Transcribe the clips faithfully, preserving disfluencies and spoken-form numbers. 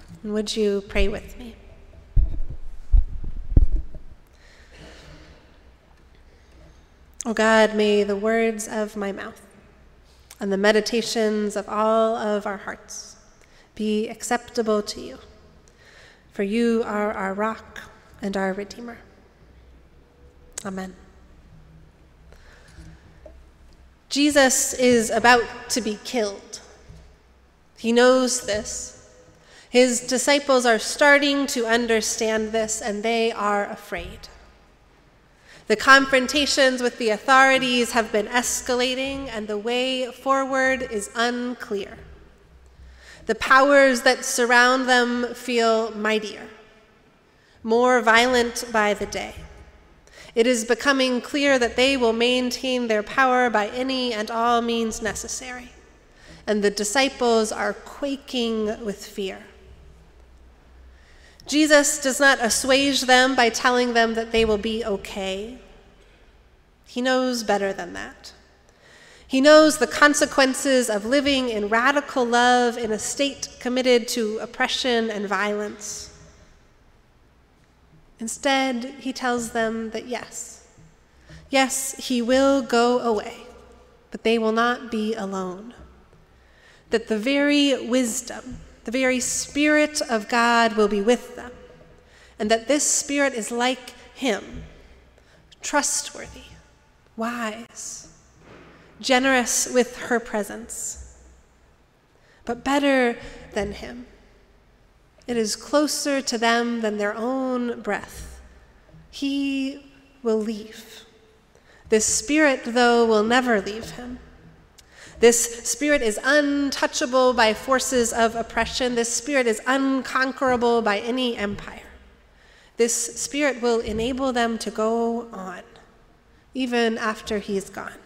And would you pray with me? O God, may the words of my mouth and the meditations of all of our hearts be acceptable to you, for you are our rock and our Redeemer. Amen. Jesus is about to be killed. He knows this. His disciples are starting to understand this, and they are afraid. The confrontations with the authorities have been escalating, and the way forward is unclear. The powers that surround them feel mightier, more violent by the day. It is becoming clear that they will maintain their power by any and all means necessary, and the disciples are quaking with fear. Jesus does not assuage them by telling them that they will be okay. He knows better than that. He knows the consequences of living in radical love in a state committed to oppression and violence. Instead, he tells them that yes, yes, he will go away, but they will not be alone. That the very wisdom, the very Spirit of God will be with them, and that this Spirit is like him, trustworthy, wise, generous with her presence, but better than him. It is closer to them than their own breath. He will leave. This Spirit, though, will never leave him. This Spirit is untouchable by forces of oppression. This Spirit is unconquerable by any empire. This Spirit will enable them to go on, even after he's gone.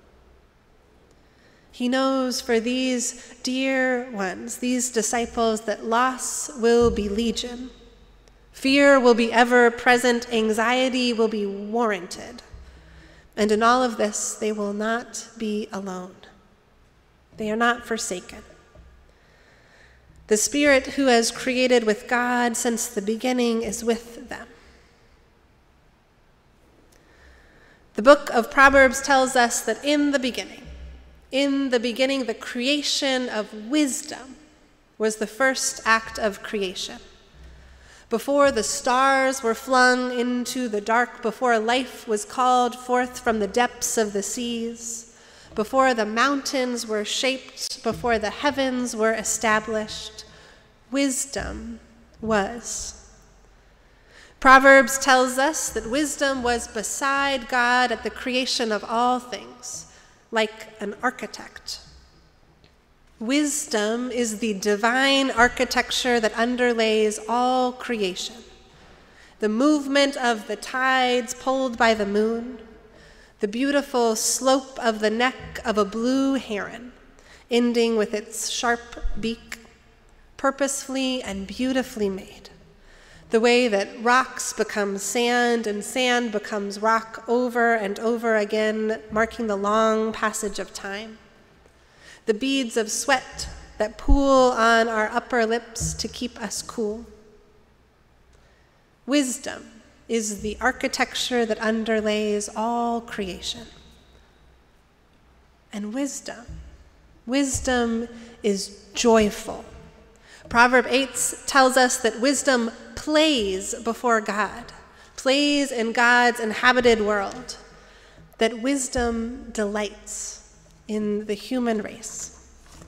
He knows for these dear ones, these disciples, that loss will be legion. Fear will be ever present. Anxiety will be warranted. And in all of this, they will not be alone. They are not forsaken. The Spirit who has created with God since the beginning is with them. The book of Proverbs tells us that in the beginning, in the beginning, the creation of wisdom was the first act of creation. Before the stars were flung into the dark, before life was called forth from the depths of the seas, before the mountains were shaped, before the heavens were established, wisdom was. Proverbs tells us that wisdom was beside God at the creation of all things, like an architect. Wisdom is the divine architecture that underlays all creation. The movement of the tides pulled by the moon, the beautiful slope of the neck of a blue heron, ending with its sharp beak, purposefully and beautifully made. The way that rocks become sand and sand becomes rock over and over again, marking the long passage of time. The beads of sweat that pool on our upper lips to keep us cool. Wisdom is the architecture that underlays all creation. And wisdom, wisdom is joyful. Proverb eight tells us that wisdom plays before God, plays in God's inhabited world, that wisdom delights in the human race.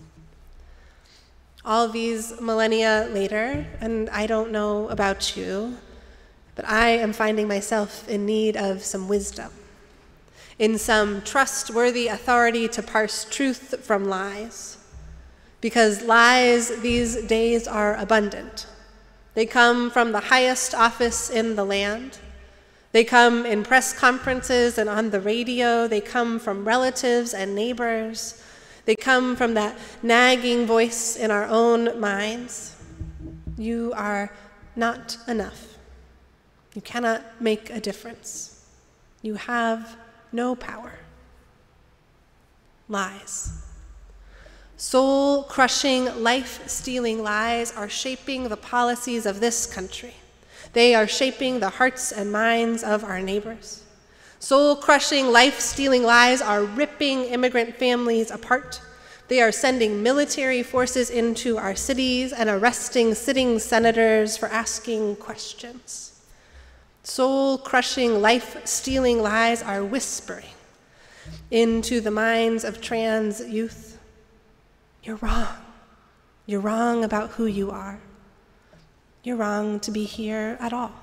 All these millennia later, and I don't know about you, but I am finding myself in need of some wisdom, in some trustworthy authority to parse truth from lies, because lies these days are abundant. They come from the highest office in the land. They come in press conferences and on the radio. They come from relatives and neighbors. They come from that nagging voice in our own minds. You are not enough. You cannot make a difference. You have no power. Lies. Soul-crushing, life-stealing lies are shaping the policies of this country. They are shaping the hearts and minds of our neighbors. Soul-crushing, life-stealing lies are ripping immigrant families apart. They are sending military forces into our cities and arresting sitting senators for asking questions. Soul-crushing, life-stealing lies are whispering into the minds of trans youth. You're wrong. You're wrong about who you are. You're wrong to be here at all.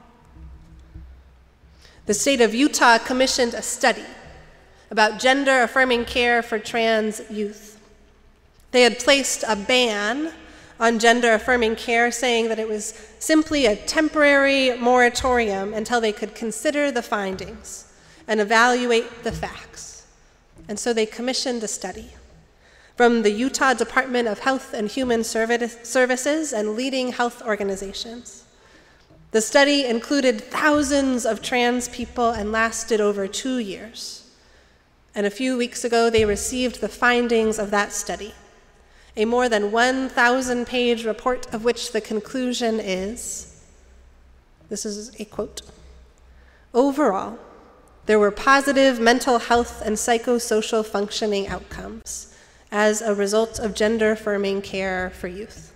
The state of Utah commissioned a study about gender-affirming care for trans youth. They had placed a ban on gender-affirming care, saying that it was simply a temporary moratorium until they could consider the findings and evaluate the facts. And so they commissioned a study from the Utah Department of Health and Human Services and leading health organizations. The study included thousands of trans people and lasted over two years. And a few weeks ago, they received the findings of that study, a more than one thousand page report of which the conclusion is, this is a quote, "Overall, there were positive mental health and psychosocial functioning outcomes as a result of gender-affirming care for youth."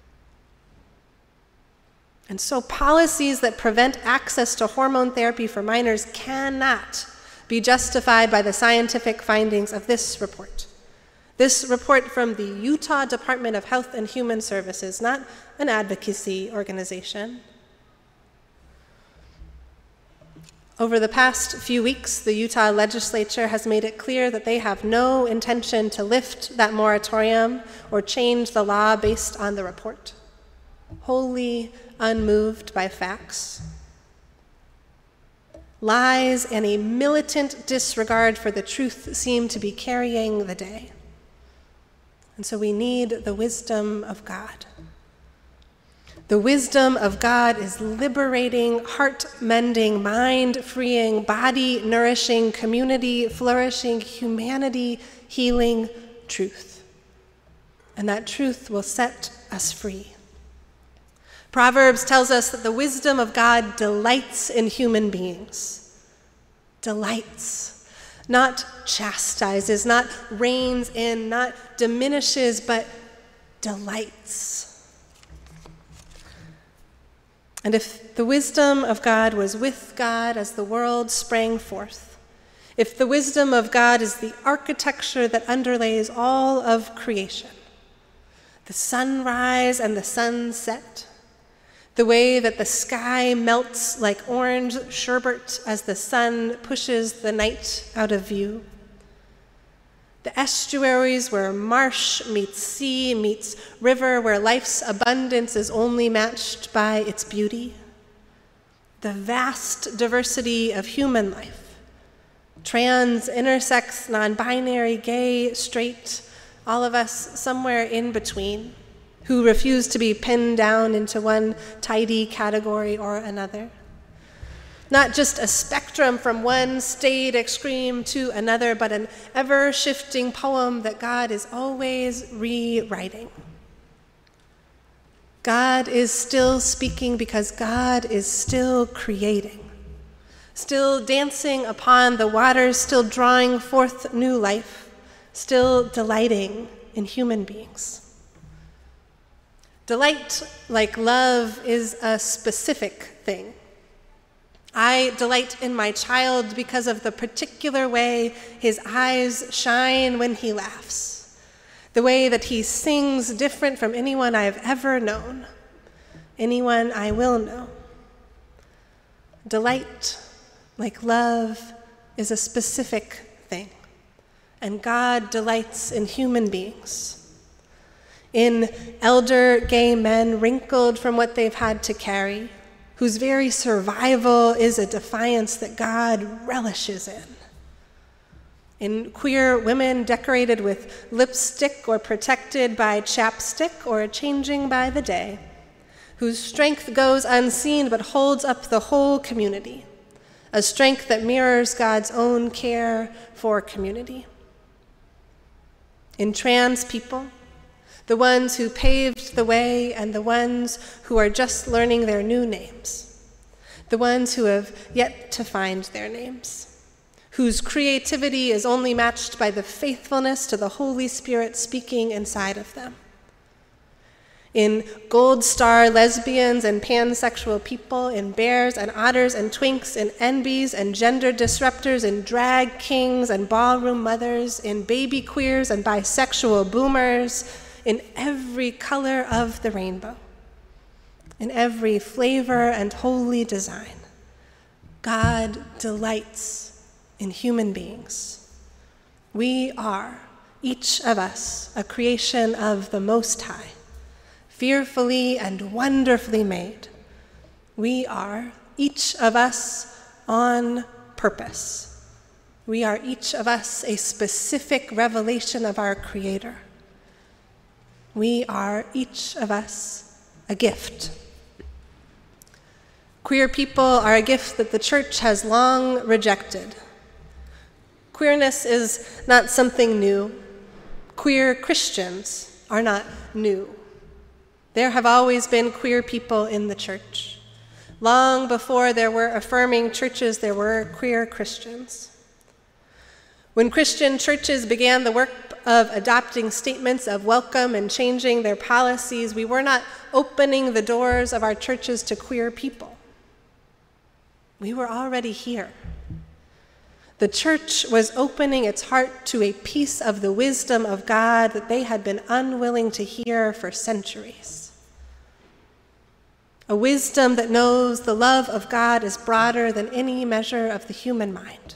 And so policies that prevent access to hormone therapy for minors cannot be justified by the scientific findings of this report. This report from the Utah Department of Health and Human Services, not an advocacy organization. Over the past few weeks, the Utah legislature has made it clear that they have no intention to lift that moratorium or change the law based on the report, wholly unmoved by facts. Lies and a militant disregard for the truth seem to be carrying the day. And so we need the wisdom of God. The wisdom of God is liberating, heart-mending, mind-freeing, body-nourishing, community-flourishing, humanity-healing truth. And that truth will set us free. Proverbs tells us that the wisdom of God delights in human beings. Delights. Not chastises, not reins in, not diminishes, but delights. And if the wisdom of God was with God as the world sprang forth, if the wisdom of God is the architecture that underlays all of creation, the sunrise and the sunset, the way that the sky melts like orange sherbet as the sun pushes the night out of view, the estuaries where marsh meets sea meets river, where life's abundance is only matched by its beauty, the vast diversity of human life, trans, intersex, non-binary, gay, straight, all of us somewhere in between, who refuse to be pinned down into one tidy category or another. Not just a spectrum from one staid extreme to another, but an ever-shifting poem that God is always rewriting. God is still speaking because God is still creating, still dancing upon the waters, still drawing forth new life, still delighting in human beings. Delight, like love, is a specific thing. I delight in my child because of the particular way his eyes shine when he laughs, the way that he sings different from anyone I have ever known, anyone I will know. Delight, like love, is a specific thing, and God delights in human beings, in elder gay men wrinkled from what they've had to carry, whose very survival is a defiance that God relishes in. In queer women decorated with lipstick or protected by chapstick or changing by the day, whose strength goes unseen but holds up the whole community, a strength that mirrors God's own care for community. In trans people, the ones who paved the way and the ones who are just learning their new names, the ones who have yet to find their names, whose creativity is only matched by the faithfulness to the Holy Spirit speaking inside of them. In gold star lesbians and pansexual people, in bears and otters and twinks, in N Bs and gender disruptors, in drag kings and ballroom mothers, in baby queers and bisexual boomers, in every color of the rainbow, in every flavor and holy design, God delights in human beings. We are, each of us, a creation of the Most High, fearfully and wonderfully made. We are, each of us, on purpose. We are, each of us, a specific revelation of our Creator. We are, each of us, a gift. Queer people are a gift that the church has long rejected. Queerness is not something new. Queer Christians are not new. There have always been queer people in the church. Long before there were affirming churches, there were queer Christians. When Christian churches began the work of adopting statements of welcome and changing their policies, we were not opening the doors of our churches to queer people. We were already here. The church was opening its heart to a piece of the wisdom of God that they had been unwilling to hear for centuries. A wisdom that knows the love of God is broader than any measure of the human mind.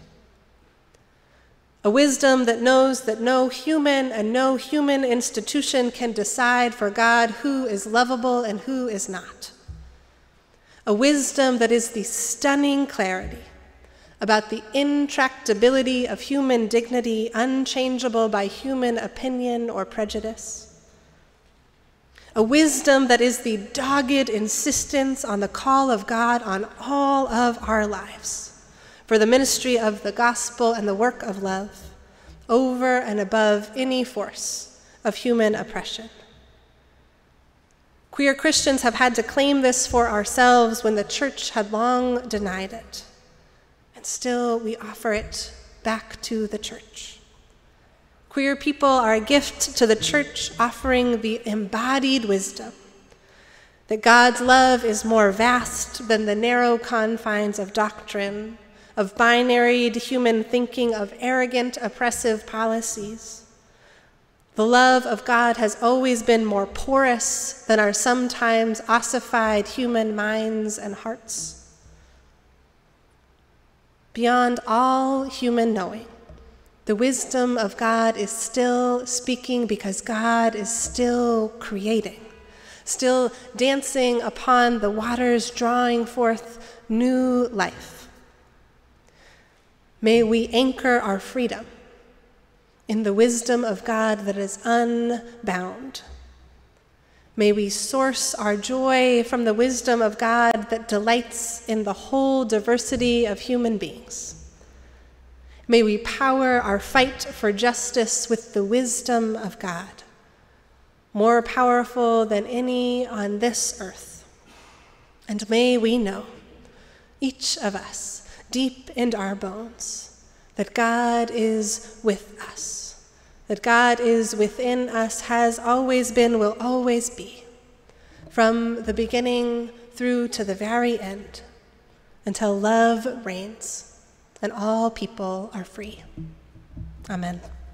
A wisdom that knows that no human and no human institution can decide for God who is lovable and who is not. A wisdom that is the stunning clarity about the intractability of human dignity, unchangeable by human opinion or prejudice. A wisdom that is the dogged insistence on the call of God on all of our lives for the ministry of the gospel and the work of love, over and above any force of human oppression. Queer Christians have had to claim this for ourselves when the church had long denied it. And still we offer it back to the church. Queer people are a gift to the church, offering the embodied wisdom that God's love is more vast than the narrow confines of doctrine, of binaried human thinking, of arrogant, oppressive policies. The love of God has always been more porous than our sometimes ossified human minds and hearts. Beyond all human knowing, the wisdom of God is still speaking because God is still creating, still dancing upon the waters, drawing forth new life. May we anchor our freedom in the wisdom of God that is unbound. May we source our joy from the wisdom of God that delights in the whole diversity of human beings. May we power our fight for justice with the wisdom of God, more powerful than any on this earth. And may we know, each of us, deep in our bones, that God is with us, that God is within us, has always been, will always be, from the beginning through to the very end, until love reigns and all people are free. Amen.